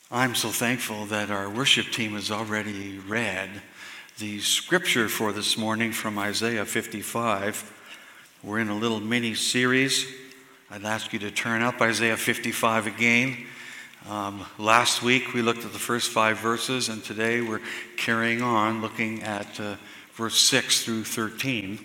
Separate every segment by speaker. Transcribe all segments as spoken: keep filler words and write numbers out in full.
Speaker 1: I'm so thankful that our worship team has already read the scripture for this morning from Isaiah fifty-five. We're in a little mini series. I'd ask you to turn up Isaiah fifty-five again. Um, last week we looked at the first five verses, and today we're carrying on looking at uh, verse six through thirteen.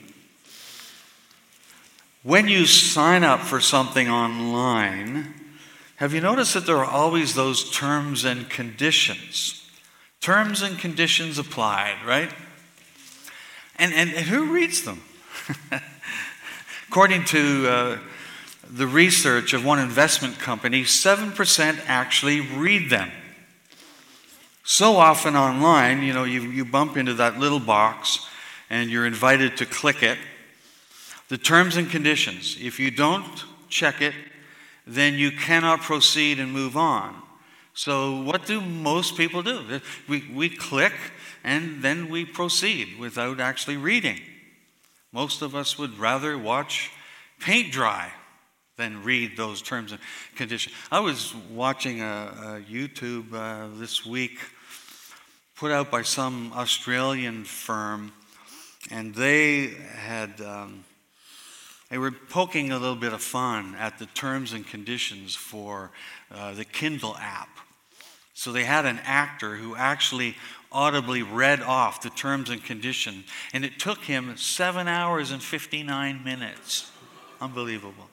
Speaker 1: When you sign up for something online, have you noticed that there are always those terms and conditions? Terms and conditions applied, right? And, and, and who reads them? According to uh, the research of one investment company, seven percent actually read them. So often online, you know, you, you bump into that little box and you're invited to click it. The terms and conditions, if you don't check it, then you cannot proceed and move on. So what do most people do? We, we click and then we proceed without actually reading. Most of us would rather watch paint dry than read those terms and conditions. I was watching a, a YouTube uh, this week put out by some Australian firm, and they had... Um, They were poking a little bit of fun at the terms and conditions for uh, the Kindle app. So they had an actor who actually audibly read off the terms and conditions, and it took him seven hours and fifty-nine minutes. Unbelievable.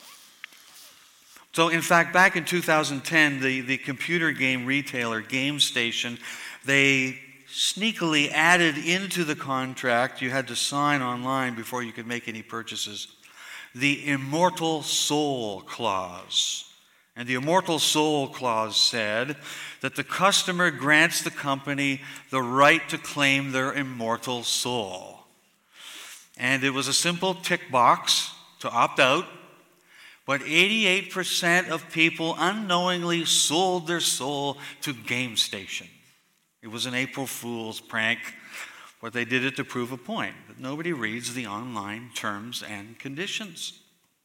Speaker 1: So in fact, back in two thousand ten, the, the computer game retailer GameStation, they sneakily added into the contract, you had to sign online before you could make any purchases, the immortal soul clause. And the immortal soul clause said that the customer grants the company the right to claim their immortal soul. And it was a simple tick box to opt out, but eighty-eight percent of people unknowingly sold their soul to GameStation. It was an April Fool's prank, but they did it to prove a point, that nobody reads the online terms and conditions.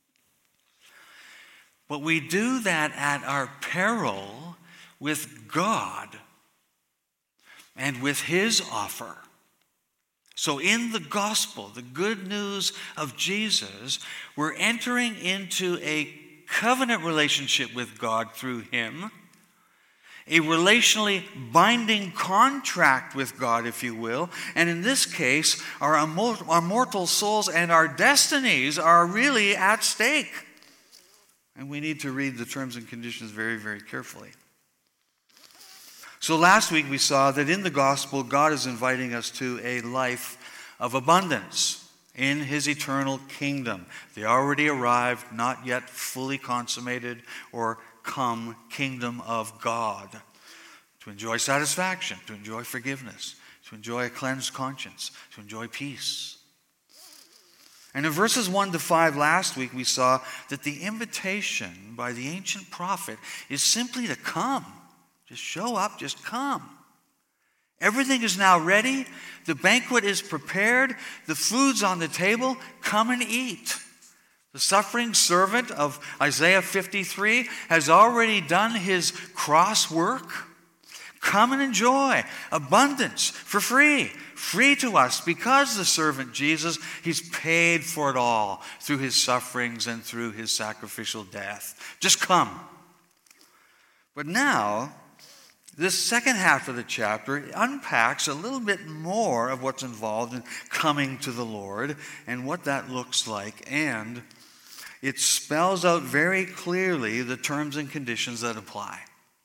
Speaker 1: But we do that at our peril with God and with His offer. So in the gospel, the good news of Jesus, we're entering into a covenant relationship with God through Him, a relationally binding contract with God, if you will. And in this case, our immortal souls and our destinies are really at stake. And we need to read the terms and conditions very, very carefully. So last week we saw that in the gospel, God is inviting us to a life of abundance in His eternal kingdom. The already arrived, not yet fully consummated or come kingdom of God, to enjoy satisfaction, to enjoy forgiveness, to enjoy a cleansed conscience, to enjoy peace. And in verses one to five last week, we saw that the invitation by the ancient prophet is simply to come. Just show up, just come. Everything is now ready. The banquet is prepared. The food's on the table. Come and eat. The suffering servant of Isaiah fifty-three has already done his cross work. Come and enjoy abundance for free, free to us, because the servant Jesus, He's paid for it all through His sufferings and through His sacrificial death. Just come. But now, this second half of the chapter unpacks a little bit more of what's involved in coming to the Lord and what that looks like, and it spells out very clearly the terms and conditions that apply.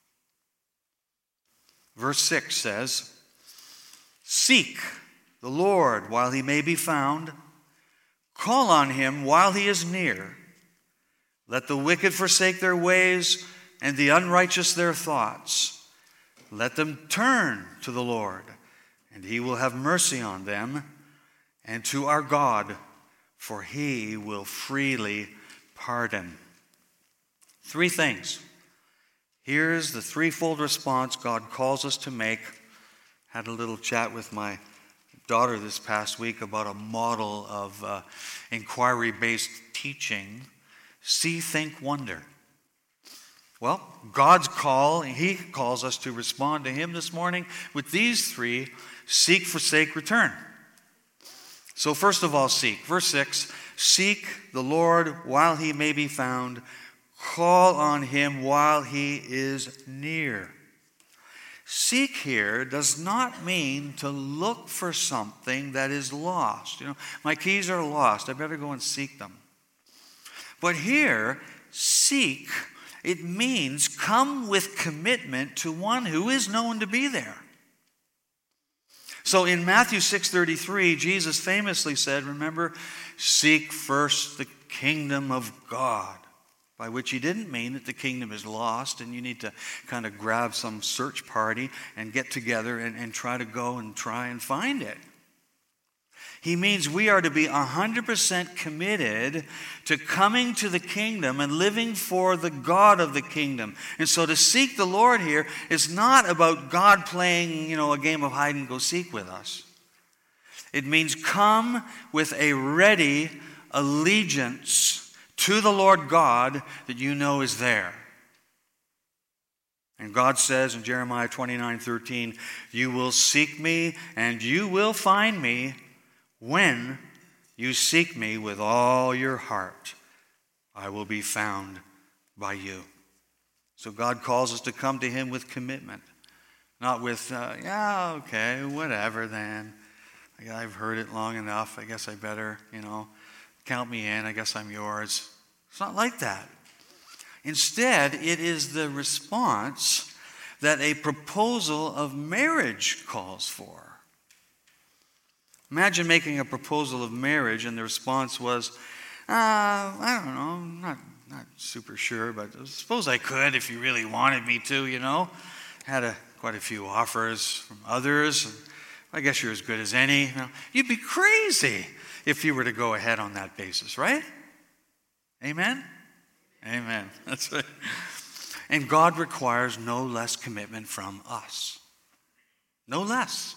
Speaker 1: Verse six says, "Seek the Lord while He may be found. Call on Him while He is near. Let the wicked forsake their ways and the unrighteous their thoughts. Let them turn to the Lord, and He will have mercy on them, and to our God, for He will freely pardon." Three things. Here's the threefold response God calls us to make. Had a little chat with my daughter this past week about a model of uh, inquiry-based teaching. See, think, wonder. Well, God's call, he calls us to respond to him this morning with these three: seek, forsake, return. So first of all, seek. Verse six, seek the Lord while he may be found. Call on him while he is near. Seek here does not mean to look for something that is lost. You know, my keys are lost. I better go and seek them. But here, seek, it means come with commitment to one who is known to be there. So in Matthew six thirty-three, Jesus famously said, remember, seek first the kingdom of God. By which he didn't mean that the kingdom is lost and you need to kind of grab some search party and get together and, and try to go and try and find it. He means we are to be one hundred percent committed to coming to the kingdom and living for the God of the kingdom. And so to seek the Lord here is not about God playing, you know, a game of hide and go seek with us. It means come with a ready allegiance to the Lord God that you know is there. And God says in Jeremiah twenty-nine thirteen, you will seek me and you will find me when you seek me with all your heart. I will be found by you. So God calls us to come to him with commitment, not with, uh, yeah, okay, whatever then. I've heard it long enough. I guess I better, you know, count me in. I guess I'm yours. It's not like that. Instead, it is the response that a proposal of marriage calls for. Imagine making a proposal of marriage and the response was, uh, I don't know, I'm not, not super sure, but I suppose I could if you really wanted me to, you know. Had a, quite a few offers from others. I guess you're as good as any. You know, you'd be crazy if you were to go ahead on that basis, right? Amen? Amen. That's right. And God requires no less commitment from us. No less.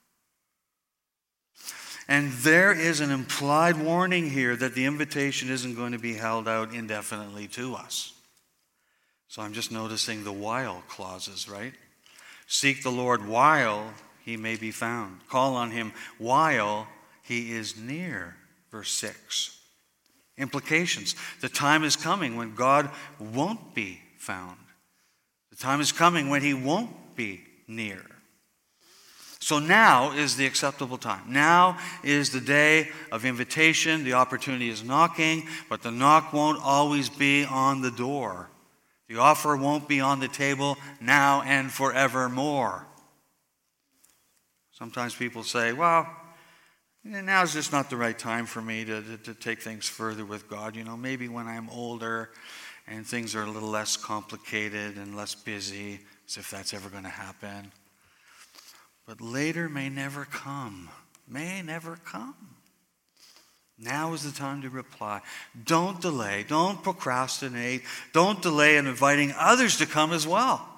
Speaker 1: And there is an implied warning here that the invitation isn't going to be held out indefinitely to us. So I'm just noticing the while clauses, right? Seek the Lord while he may be found. Call on him while he is near. Verse six. Implications. The time is coming when God won't be found. The time is coming when he won't be near. So now is the acceptable time. Now is the day of invitation. The opportunity is knocking, but the knock won't always be on the door. The offer won't be on the table now and forevermore. Sometimes people say, well, now is just not the right time for me to, to, to take things further with God. You know, maybe when I'm older and things are a little less complicated and less busy, as if that's ever going to happen. But later may never come. May never come. Now is the time to reply. Don't delay. Don't procrastinate. Don't delay in inviting others to come as well.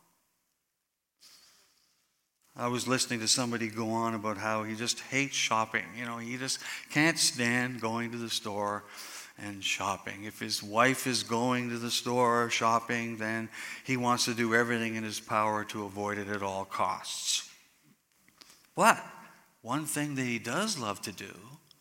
Speaker 1: I was listening to somebody go on about how he just hates shopping. You know, he just can't stand going to the store and shopping. If his wife is going to the store shopping, then he wants to do everything in his power to avoid it at all costs. But one thing that he does love to do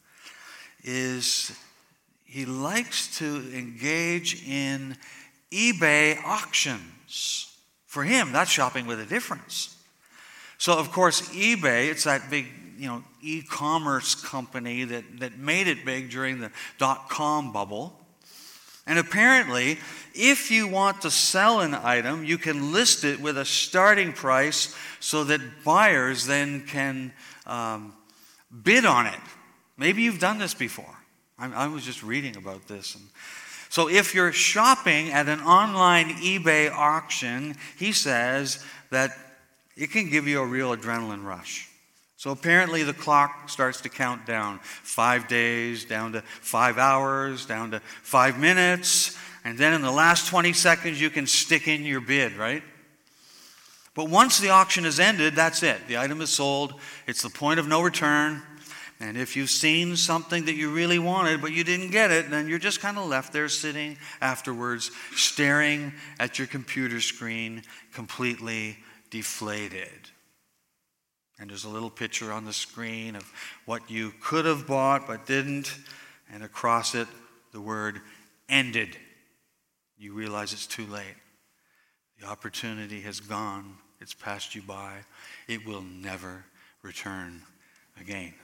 Speaker 1: is he likes to engage in eBay auctions. For him, that's shopping with a difference. So, of course, eBay, it's that big, you know, e-commerce company that, that made it big during the dot-com bubble. And apparently, if you want to sell an item, you can list it with a starting price so that buyers then can um, bid on it. Maybe you've done this before. I, I was just reading about this. And so if you're shopping at an online eBay auction, he says that it can give you a real adrenaline rush. So apparently the clock starts to count down. Five days, down to five hours, down to five minutes. And then in the last twenty seconds, you can stick in your bid, right? But once the auction is ended, that's it. The item is sold. It's the point of no return. And if you've seen something that you really wanted but you didn't get it, then you're just kind of left there sitting afterwards, staring at your computer screen, completely deflated. And there's a little picture on the screen of what you could have bought but didn't, and across it the word ended. You realize it's too late. The opportunity has gone. It's passed you by. It will never return again.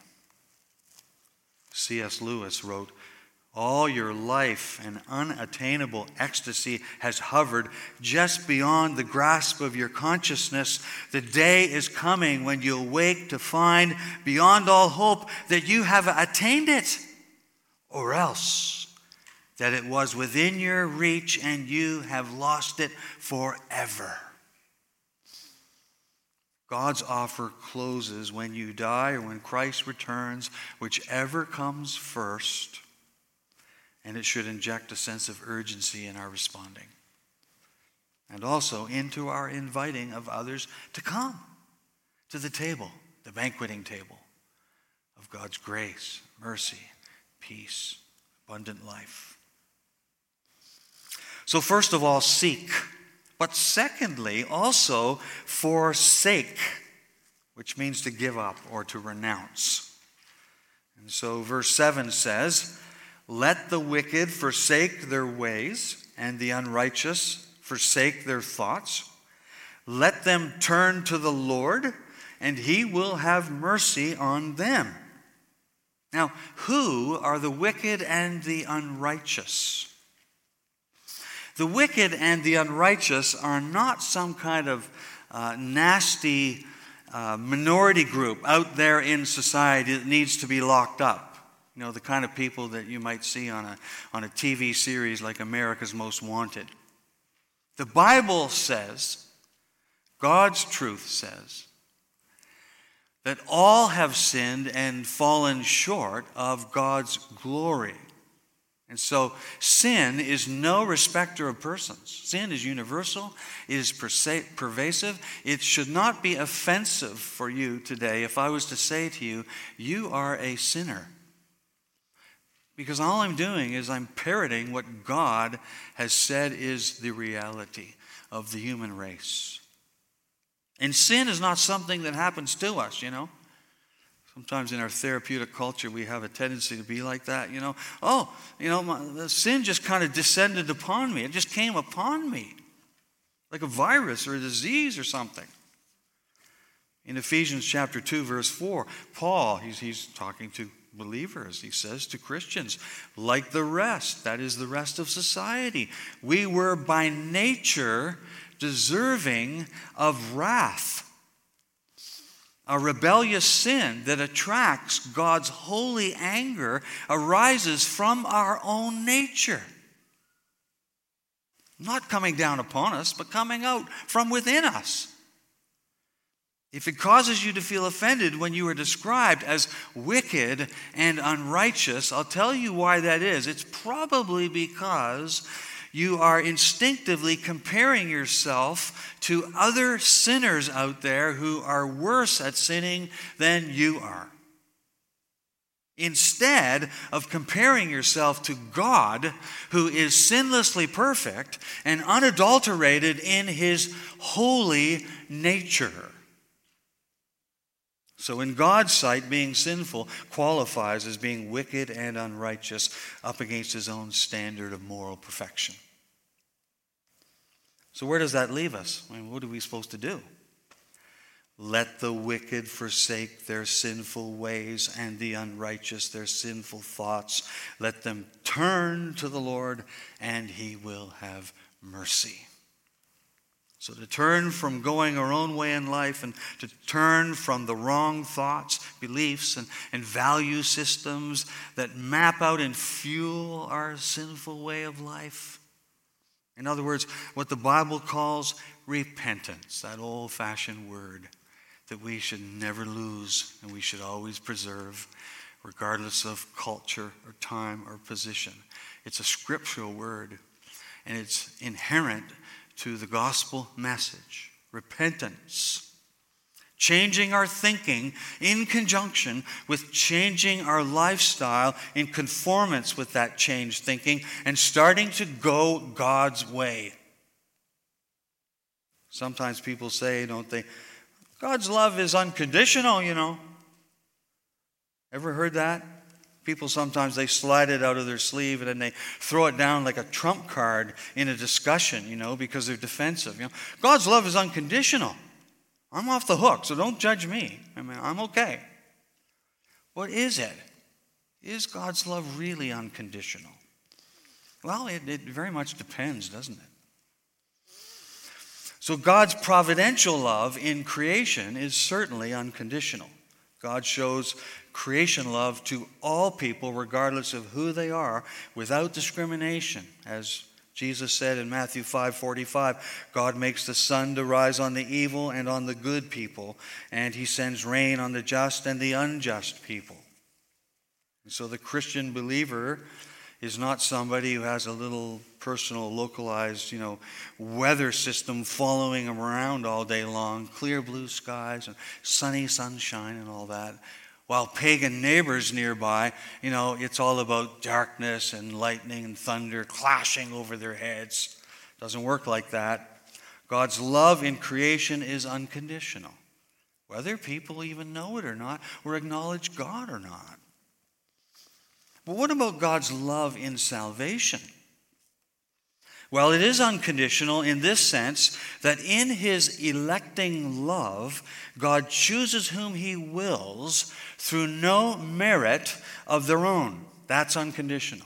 Speaker 1: C S Lewis wrote, "All your life an unattainable ecstasy has hovered just beyond the grasp of your consciousness. The day is coming when you'll wake to find beyond all hope that you have attained it, or else that it was within your reach and you have lost it forever." God's offer closes when you die or when Christ returns, whichever comes first, and it should inject a sense of urgency in our responding, and also into our inviting of others to come to the table, the banqueting table of God's grace, mercy, peace, abundant life. So first of all, seek. But secondly, also forsake, which means to give up or to renounce. And so verse seven says, "Let the wicked forsake their ways, and the unrighteous forsake their thoughts. Let them turn to the Lord, and he will have mercy on them." Now, who are the wicked and the unrighteous? The wicked and the unrighteous are not some kind of uh, nasty uh, minority group out there in society that needs to be locked up. You know, the kind of people that you might see on a, on a T V series like America's Most Wanted. The Bible says, God's truth says, that all have sinned and fallen short of God's glory. And so sin is no respecter of persons. Sin is universal. It is pervasive. It should not be offensive for you today if I was to say to you, you are a sinner. Because all I'm doing is I'm parroting what God has said is the reality of the human race. And sin is not something that happens to us, you know. Sometimes in our therapeutic culture, we have a tendency to be like that, you know. Oh, you know, my, the sin just kind of descended upon me. It just came upon me like a virus or a disease or something. In Ephesians chapter two, verse four, Paul, he's, he's talking to believers. He says to Christians, like the rest, that is the rest of society, we were by nature deserving of wrath. A rebellious sin that attracts God's holy anger arises from our own nature. Not coming down upon us, but coming out from within us. If it causes you to feel offended when you are described as wicked and unrighteous, I'll tell you why that is. It's probably because you are instinctively comparing yourself to other sinners out there who are worse at sinning than you are. Instead of comparing yourself to God, who is sinlessly perfect and unadulterated in his holy nature. So in God's sight, being sinful qualifies as being wicked and unrighteous up against his own standard of moral perfection. So where does that leave us? I mean, what are we supposed to do? Let the wicked forsake their sinful ways and the unrighteous their sinful thoughts. Let them turn to the Lord and he will have mercy. So to turn from going our own way in life and to turn from the wrong thoughts, beliefs, and, and value systems that map out and fuel our sinful way of life. In other words, what the Bible calls repentance, that old-fashioned word that we should never lose and we should always preserve, regardless of culture or time or position. It's a scriptural word, and it's inherent to the gospel message. Repentance. Changing our thinking in conjunction with changing our lifestyle in conformance with that changed thinking and starting to go God's way. Sometimes people say, don't they, God's love is unconditional, you know. Ever heard that? People sometimes, they slide it out of their sleeve and then they throw it down like a trump card in a discussion, you know, because they're defensive. You know, God's love is unconditional. I'm off the hook, so don't judge me. I mean, I'm okay. What is it? Is God's love really unconditional? Well, it, it very much depends, doesn't it? So God's providential love in creation is certainly unconditional. God shows creation love to all people, regardless of who they are, without discrimination. As Jesus said in Matthew five forty-five, God makes the sun to rise on the evil and on the good people, and he sends rain on the just and the unjust people. And so the Christian believer is not somebody who has a little personal, localized, you know, weather system following him around all day long, clear blue skies and sunny sunshine and all that. While pagan neighbors nearby, you know, it's all about darkness and lightning and thunder clashing over their heads. Doesn't work like that. God's love in creation is unconditional, whether people even know it or not, or acknowledge God or not. But what about God's love in salvation? Well, it is unconditional in this sense that in his electing love, God chooses whom he wills through no merit of their own. That's unconditional.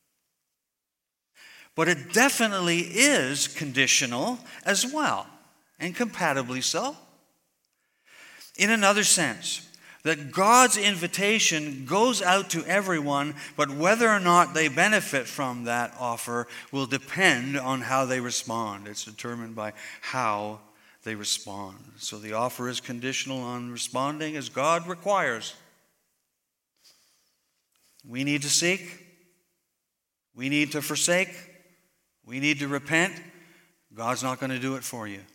Speaker 1: But it definitely is conditional as well, and compatibly so. In another sense, that God's invitation goes out to everyone, but whether or not they benefit from that offer will depend on how they respond. It's determined by how they respond. So the offer is conditional on responding as God requires. We need to seek. We need to forsake. We need to repent. God's not going to do it for you.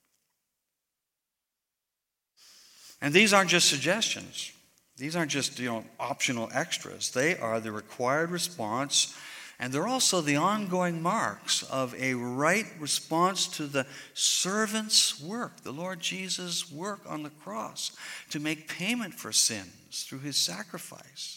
Speaker 1: And these aren't just suggestions. These aren't just, you know, optional extras. They are the required response, and they're also the ongoing marks of a right response to the servant's work, the Lord Jesus' work on the cross to make payment for sins through his sacrifice.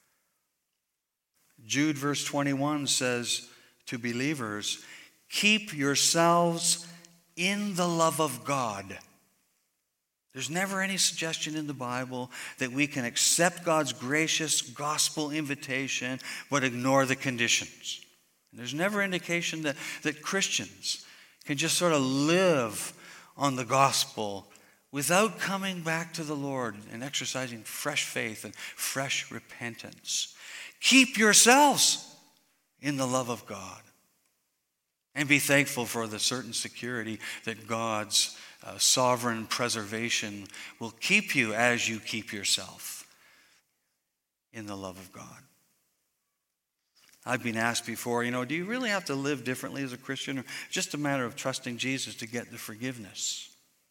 Speaker 1: Jude verse twenty-one says to believers, keep yourselves in the love of God. There's never any suggestion in the Bible that we can accept God's gracious gospel invitation but ignore the conditions. And there's never indication that, that Christians can just sort of live on the gospel without coming back to the Lord and exercising fresh faith and fresh repentance. Keep yourselves in the love of God and be thankful for the certain security that God's Uh, sovereign preservation will keep you as you keep yourself in the love of God. I've been asked before, you know, do you really have to live differently as a Christian, or just a matter of trusting Jesus to get the forgiveness?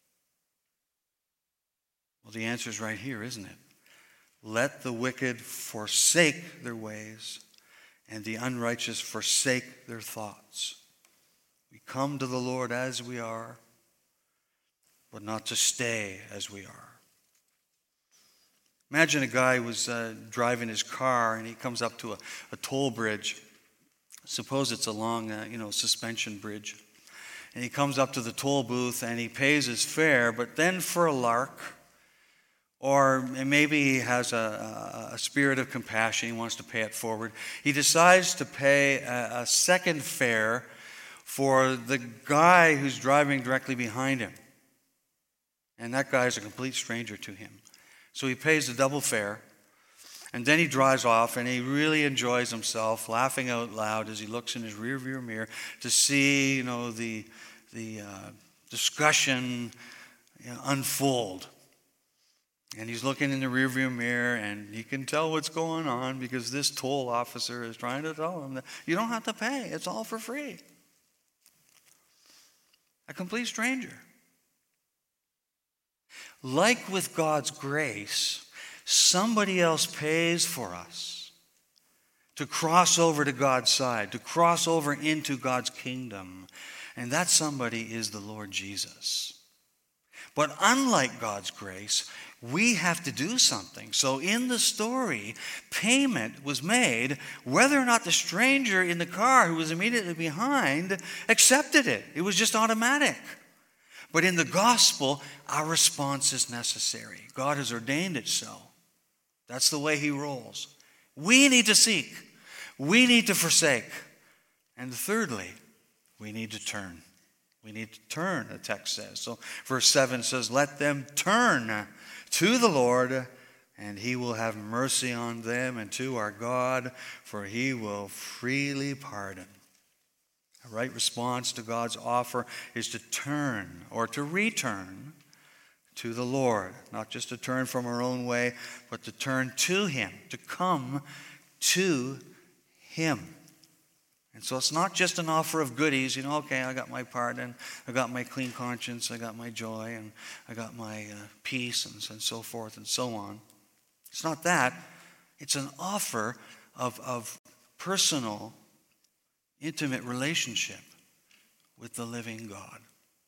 Speaker 1: Well, the answer is right here, isn't it? Let the wicked forsake their ways, and the unrighteous forsake their thoughts. We come to the Lord as we are, but not to stay as we are. Imagine a guy was uh, driving his car and he comes up to a, a toll bridge. Suppose it's a long, uh, you know, suspension bridge. And he comes up to the toll booth and he pays his fare, but then for a lark, or maybe he has a, a, a spirit of compassion, he wants to pay it forward, he decides to pay a, a second fare for the guy who's driving directly behind him. And that guy is a complete stranger to him. So he pays the double fare, and then he drives off, and he really enjoys himself, laughing out loud as he looks in his rearview mirror to see, you know, the the uh, discussion, you know, unfold. And he's looking in the rearview mirror, and he can tell what's going on because this toll officer is trying to tell him that you don't have to pay; it's all for free. A complete stranger. Like with God's grace, somebody else pays for us to cross over to God's side, to cross over into God's kingdom. And that somebody is the Lord Jesus. But unlike God's grace, we have to do something. So in the story, payment was made whether or not the stranger in the car who was immediately behind accepted it. It was just automatic. But in the gospel, our response is necessary. God has ordained it so. That's the way he rolls. We need to seek. We need to forsake. And thirdly, we need to turn. We need to turn, the text says. So verse seven says, let them turn to the Lord, and he will have mercy on them, and to our God, for he will freely pardon. A right response to God's offer is to turn or to return to the Lord. Not just to turn from our own way, but to turn to him, to come to him. And so it's not just an offer of goodies, you know, okay, I got my pardon, I got my clean conscience, I got my joy, and I got my uh, peace, and, and so forth and so on. It's not that. It's an offer of, of personal, intimate relationship with the living God.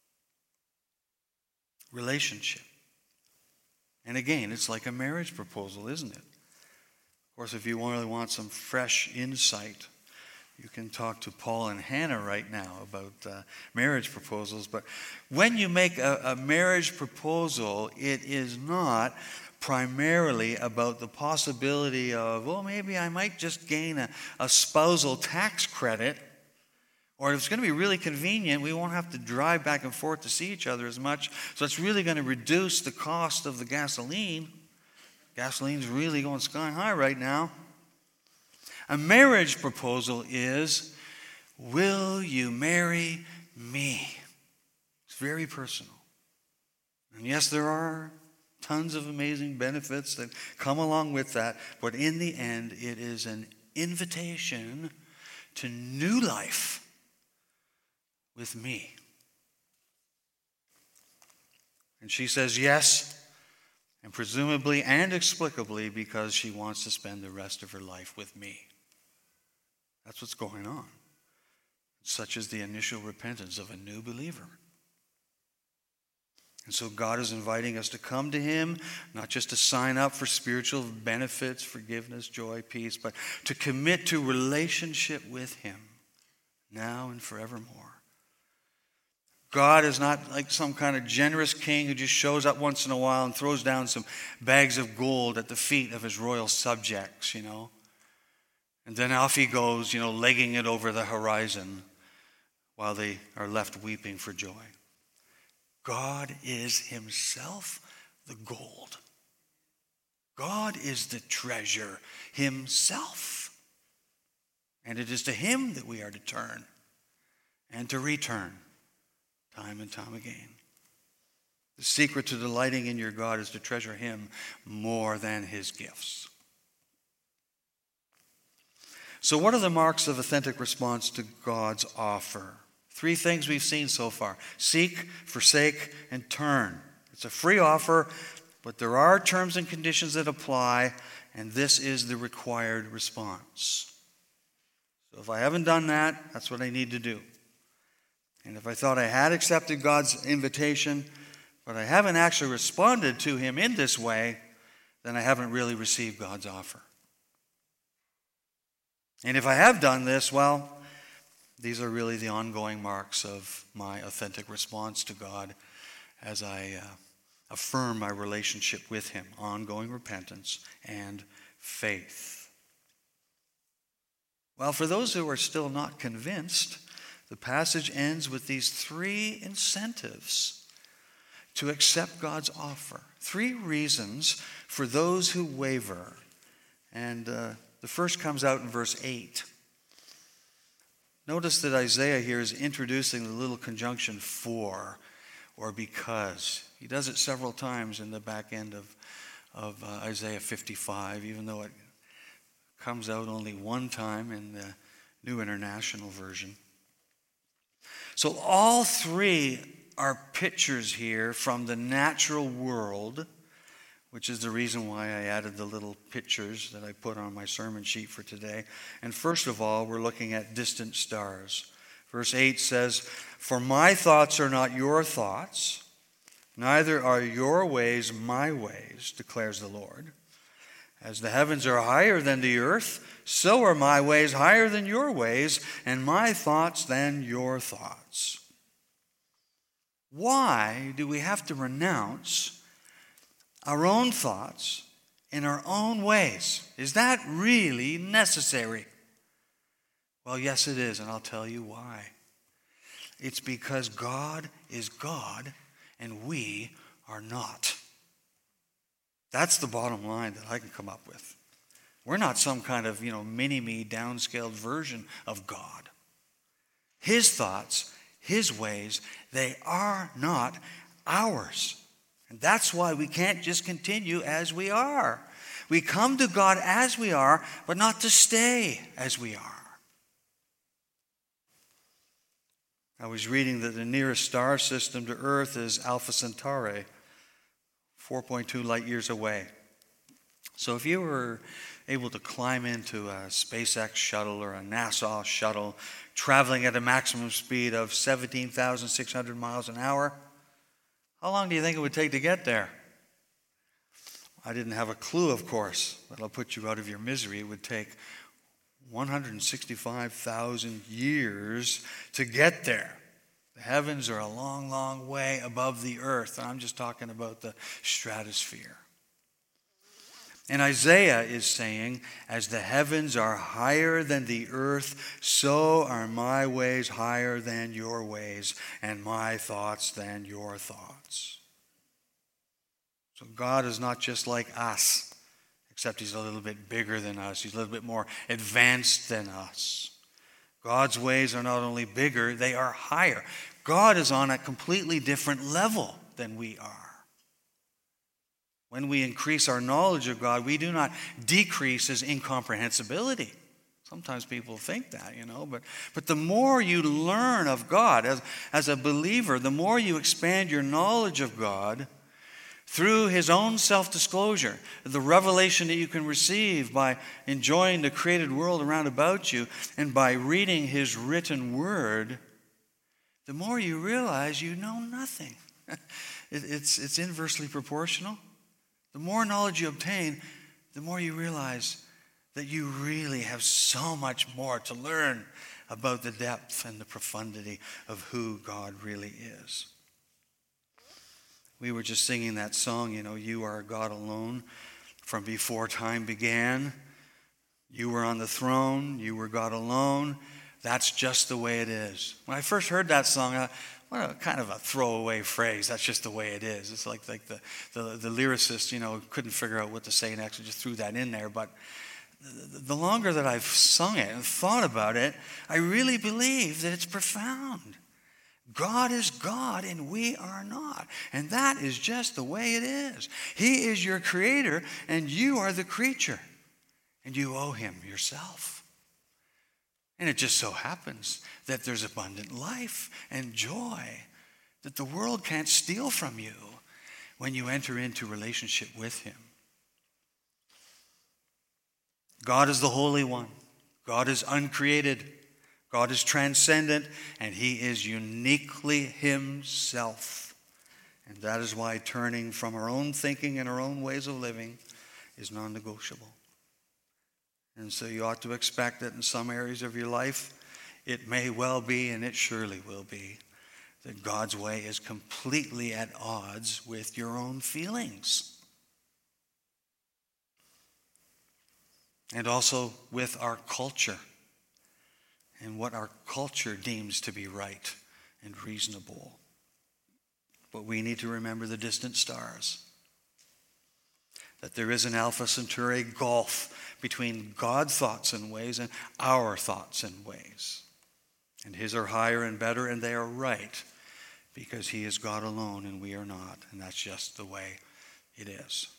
Speaker 1: Relationship. And again, it's like a marriage proposal, isn't it? Of course, if you really want some fresh insight, you can talk to Paul and Hannah right now about uh, marriage proposals. But when you make a, a marriage proposal, it is not primarily about the possibility of, well, maybe I might just gain a, a spousal tax credit. Or if it's going to be really convenient, we won't have to drive back and forth to see each other as much. So it's really going to reduce the cost of the gasoline. Gasoline's really going sky high right now. A marriage proposal is, will you marry me? It's very personal. And yes, there are tons of amazing benefits that come along with that, but in the end, it is an invitation to new life with me. And she says yes, and presumably and explicably because she wants to spend the rest of her life with me. That's what's going on. Such is the initial repentance of a new believer. And so God is inviting us to come to him, not just to sign up for spiritual benefits, forgiveness, joy, peace, but to commit to relationship with him now and forevermore. God is not like some kind of generous king who just shows up once in a while and throws down some bags of gold at the feet of his royal subjects, you know. And then off he goes, you know, legging it over the horizon while they are left weeping for joy. God is himself the gold. God is the treasure himself. And it is to him that we are to turn and to return time and time again. The secret to delighting in your God is to treasure him more than his gifts. So what are the marks of authentic response to God's offer? Three things we've seen so far. Seek, forsake, and turn. It's a free offer, but there are terms and conditions that apply, and this is the required response. So if I haven't done that, that's what I need to do. And if I thought I had accepted God's invitation, but I haven't actually responded to him in this way, then I haven't really received God's offer. And if I have done this, well, these are really the ongoing marks of my authentic response to God as I uh, affirm my relationship with him, ongoing repentance and faith. Well, for those who are still not convinced, the passage ends with these three incentives to accept God's offer. Three reasons for those who waver. And uh, the first comes out in verse eight. Notice that Isaiah here is introducing the little conjunction for or because. He does it several times in the back end of, of uh, Isaiah fifty-five, even though it comes out only one time in the New International Version. So all three are pictures here from the natural world, which is the reason why I added the little pictures that I put on my sermon sheet for today. And first of all, we're looking at distant stars. Verse eight says, "For my thoughts are not your thoughts, neither are your ways my ways, declares the Lord. As the heavens are higher than the earth, so are my ways higher than your ways, and my thoughts than your thoughts." Why do we have to renounce our own thoughts in our own ways? Is that really necessary? Well, yes, it is, and I'll tell you why. It's because God is God, and we are not. That's the bottom line that I can come up with. We're not some kind of, you know, mini-me, downscaled version of God. His thoughts, His ways, they are not ours. And that's why we can't just continue as we are. We come to God as we are, but not to stay as we are. I was reading that the nearest star system to Earth is Alpha Centauri, four point two light years away. So if you were able to climb into a SpaceX shuttle or a NASA shuttle traveling at a maximum speed of seventeen thousand six hundred miles an hour, how long do you think it would take to get there? I didn't have a clue, of course, but I'll put you out of your misery. It would take one hundred sixty-five thousand years to get there. The heavens are a long, long way above the earth. And I'm just talking about the stratosphere. And Isaiah is saying, as the heavens are higher than the earth, so are my ways higher than your ways, and my thoughts than your thoughts. So God is not just like us, except He's a little bit bigger than us. He's a little bit more advanced than us. God's ways are not only bigger, they are higher. God is on a completely different level than we are. When we increase our knowledge of God, we do not decrease His incomprehensibility. Sometimes people think that, you know, but, but the more you learn of God as, as a believer, the more you expand your knowledge of God through His own self-disclosure, the revelation that you can receive by enjoying the created world around about you and by reading His written word, the more you realize you know nothing. it, it's, it's inversely proportional. The more knowledge you obtain, the more you realize that you really have so much more to learn about the depth and the profundity of who God really is. We were just singing that song, you know, you are God alone from before time began. You were on the throne. You were God alone. That's just the way it is. When I first heard that song, I, what a kind of a throwaway phrase. That's just the way it is. It's like, like the, the, the lyricist, you know, couldn't figure out what to say next and just threw that in there. But the, the longer that I've sung it and thought about it, I really believe that it's profound. God is God and we are not. And that is just the way it is. He is your creator and you are the creature. And you owe Him yourself. And it just so happens that there's abundant life and joy that the world can't steal from you when you enter into relationship with Him. God is the Holy One. God is uncreated. God is transcendent, and He is uniquely Himself. And that is why turning from our own thinking and our own ways of living is non-negotiable. And so you ought to expect that in some areas of your life, it may well be, and it surely will be, that God's way is completely at odds with your own feelings. And also with our culture. And what our culture deems to be right and reasonable. But we need to remember the distant stars. That there is an Alpha Centauri gulf between God's thoughts and ways and our thoughts and ways. And His are higher and better, and they are right. Because He is God alone and we are not. And that's just the way it is.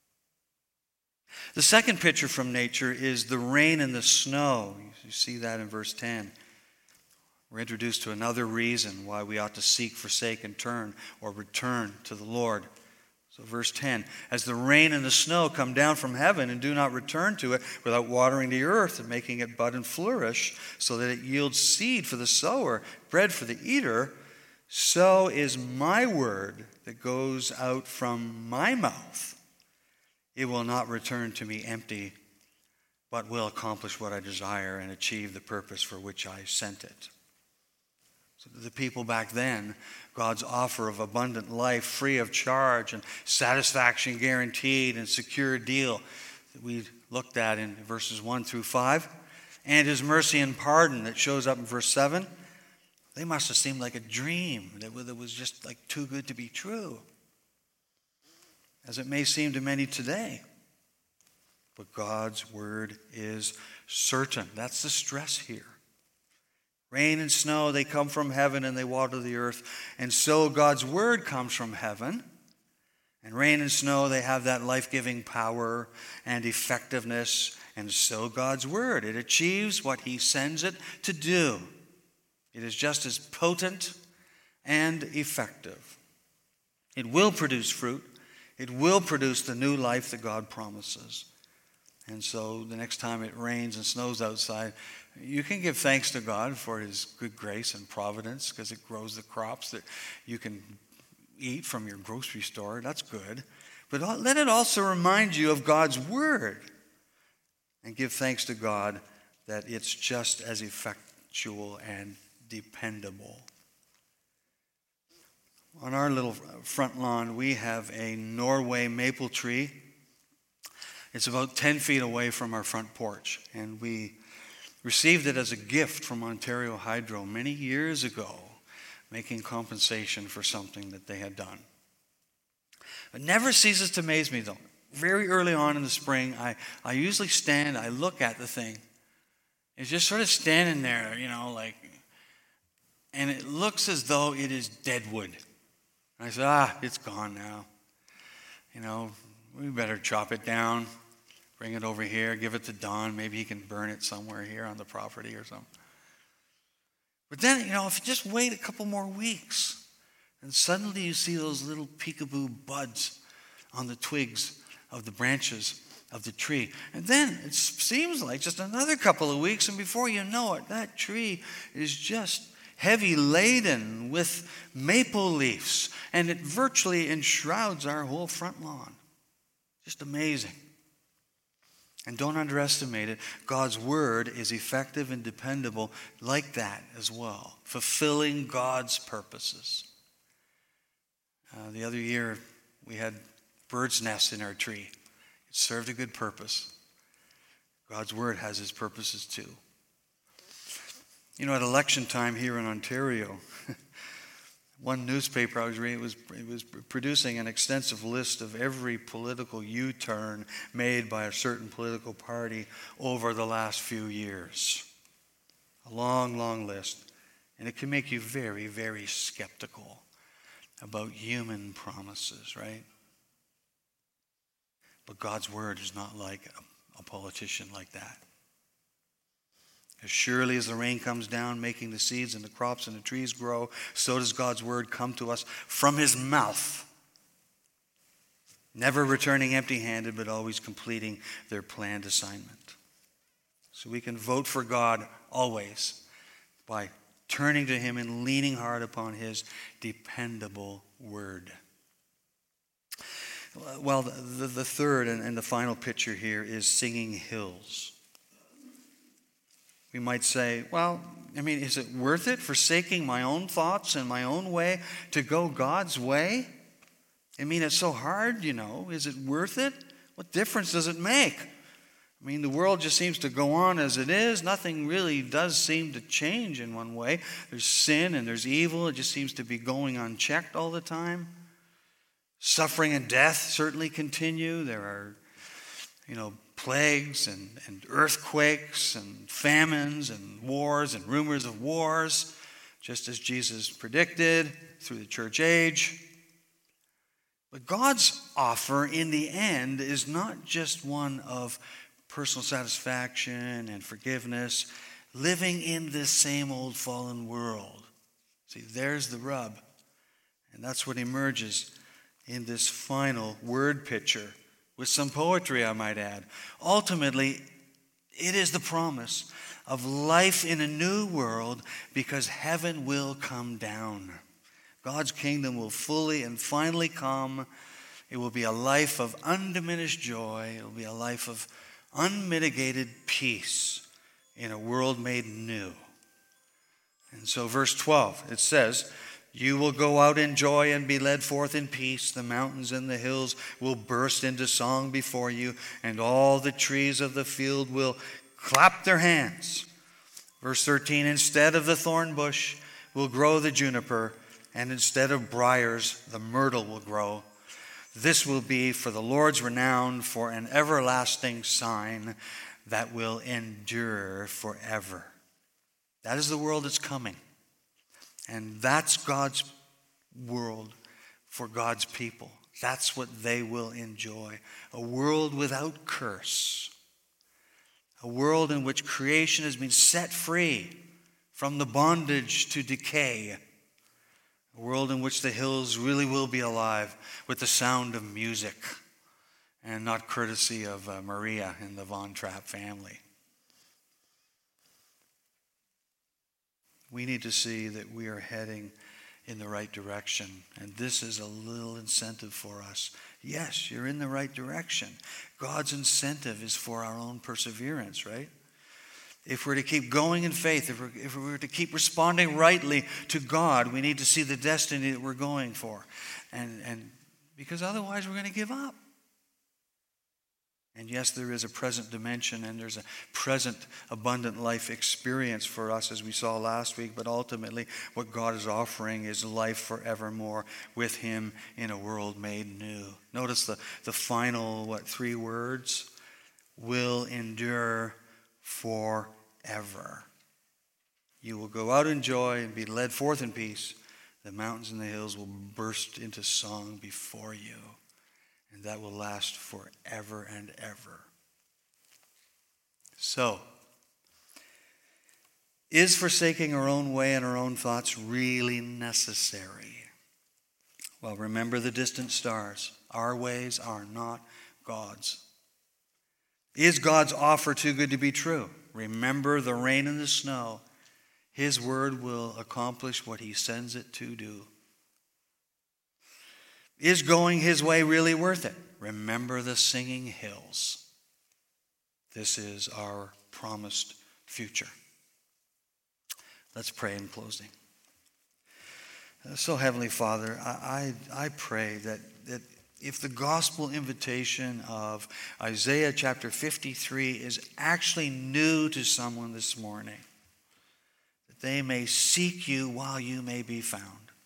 Speaker 1: The second picture from nature is the rain and the snow. You see that in verse ten. we're introduced to another reason why we ought to seek, forsake, and turn or return to the Lord. So verse ten, as the rain and the snow come down from heaven and do not return to it without watering the earth and making it bud and flourish, so that it yields seed for the sower, bread for the eater, so is my word that goes out from my mouth. It will not return to me empty, but will accomplish what I desire and achieve the purpose for which I sent it. So to the people back then, God's offer of abundant life, free of charge, and satisfaction guaranteed, and secure deal that we looked at in verses one through five, and his mercy and pardon that shows up in verse seven, they must have seemed like a dream that was just like too good to be true, as it may seem to many today. But God's word is certain. That's the stress here. Rain and snow, they come from heaven and they water the earth. And so God's word comes from heaven. And rain and snow, they have that life-giving power and effectiveness. And so God's word, it achieves what he sends it to do. It is just as potent and effective. It will produce fruit. It will produce the new life that God promises. And so the next time it rains and snows outside, you can give thanks to God for his good grace and providence, because it grows the crops that you can eat from your grocery store. That's good. But let it also remind you of God's word, and give thanks to God that it's just as effectual and dependable. On our little front lawn, we have a Norway maple tree. It's about ten feet away from our front porch, and we received it as a gift from Ontario Hydro many years ago, making compensation for something that they had done. It never ceases to amaze me, though. Very early on in the spring, I, I usually stand, I look at the thing. It's just sort of standing there, you know, like, and it looks as though it is dead wood. And I said, ah, it's gone now. You know, we better chop it down, bring it over here, give it to Don. Maybe he can burn it somewhere here on the property or something. But then, you know, if you just wait a couple more weeks, and suddenly you see those little peekaboo buds on the twigs of the branches of the tree. And then it seems like just another couple of weeks, and before you know it, that tree is just heavy laden with maple leaves, and it virtually enshrouds our whole front lawn. Just amazing. And don't underestimate it. God's word is effective and dependable like that as well, fulfilling God's purposes. Uh, the other year, we had bird's nests in our tree. It served a good purpose. God's word has his purposes too. You know, at election time here in Ontario, one newspaper I was reading was, it was producing an extensive list of every political U-turn made by a certain political party over the last few years. A long, long list. And it can make you very, very skeptical about human promises, right? But God's word is not like a, a politician like that. As surely as the rain comes down, making the seeds and the crops and the trees grow, so does God's word come to us from his mouth. Never returning empty-handed, but always completing their planned assignment. So we can vote for God always by turning to him and leaning hard upon his dependable word. Well, the, the third and, and the final picture here is singing hills. We might say, well, I mean, is it worth it, forsaking my own thoughts and my own way to go God's way? I mean, it's so hard, you know. Is it worth it? What difference does it make? I mean, the world just seems to go on as it is. Nothing really does seem to change in one way. There's sin and there's evil. It just seems to be going unchecked all the time. Suffering and death certainly continue. There are, you know, plagues and, and earthquakes and famines and wars and rumors of wars, just as Jesus predicted through the church age. But God's offer in the end is not just one of personal satisfaction and forgiveness, living in this same old fallen world. See, there's the rub. And that's what emerges in this final word picture, with some poetry, I might add. Ultimately, it is the promise of life in a new world, because heaven will come down. God's kingdom will fully and finally come. It will be a life of undiminished joy. It will be a life of unmitigated peace in a world made new. And so verse twelve, it says, you will go out in joy and be led forth in peace. The mountains and the hills will burst into song before you, and all the trees of the field will clap their hands. Verse thirteen, instead of the thorn bush will grow the juniper, and instead of briars the myrtle will grow. This will be for the Lord's renown, for an everlasting sign that will endure forever. That is the world that's coming. And that's God's world for God's people. That's what they will enjoy. A world without curse. A world in which creation has been set free from the bondage to decay. A world in which the hills really will be alive with the sound of music, and not courtesy of uh, Maria and the Von Trapp family. We need to see that we are heading in the right direction, and this is a little incentive for us. Yes, you're in the right direction. God's incentive is for our own perseverance, right? If we're to keep going in faith, if we're, if we're to keep responding rightly to God, we need to see the destiny that we're going for. And, and because otherwise we're going to give up. And yes, there is a present dimension, and there's a present abundant life experience for us, as we saw last week. But ultimately, what God is offering is life forevermore with him in a world made new. Notice the, the final, what, three words? Will endure forever. You will go out in joy and be led forth in peace. The mountains and the hills will burst into song before you. And that will last forever and ever. So, is forsaking our own way and our own thoughts really necessary? Well, remember the distant stars. Our ways are not God's. Is God's offer too good to be true? Remember the rain and the snow. His word will accomplish what he sends it to do. Is going his way really worth it? Remember the singing hills. This is our promised future. Let's pray in closing. So, Heavenly Father, I, I, I pray that, that if the gospel invitation of Isaiah chapter fifty-three is actually new to someone this morning, that they may seek you while you may be found.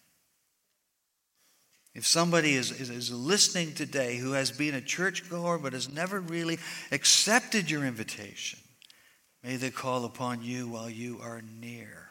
Speaker 1: If somebody is, is, is listening today who has been a churchgoer but has never really accepted your invitation, may they call upon you while you are near.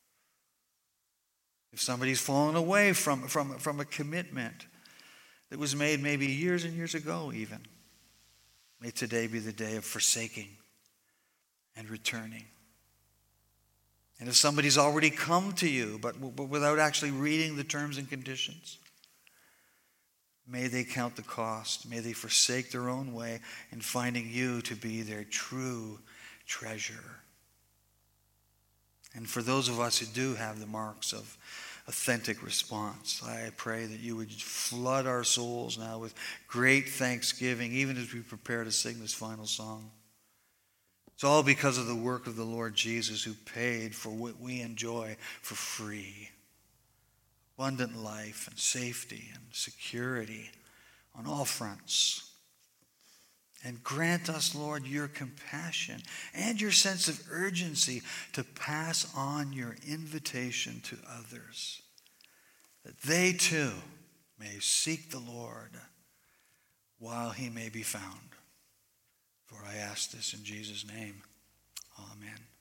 Speaker 1: If somebody's fallen away from, from, from a commitment that was made maybe years and years ago even, may today be the day of forsaking and returning. And if somebody's already come to you but, but without actually reading the terms and conditions, may they count the cost. May they forsake their own way in finding you to be their true treasure. And for those of us who do have the marks of authentic response, I pray that you would flood our souls now with great thanksgiving, even as we prepare to sing this final song. It's all because of the work of the Lord Jesus, who paid for what we enjoy for free. Abundant life and safety and security on all fronts. And grant us, Lord, your compassion and your sense of urgency to pass on your invitation to others, that they too may seek the Lord while he may be found. For I ask this in Jesus' name. Amen.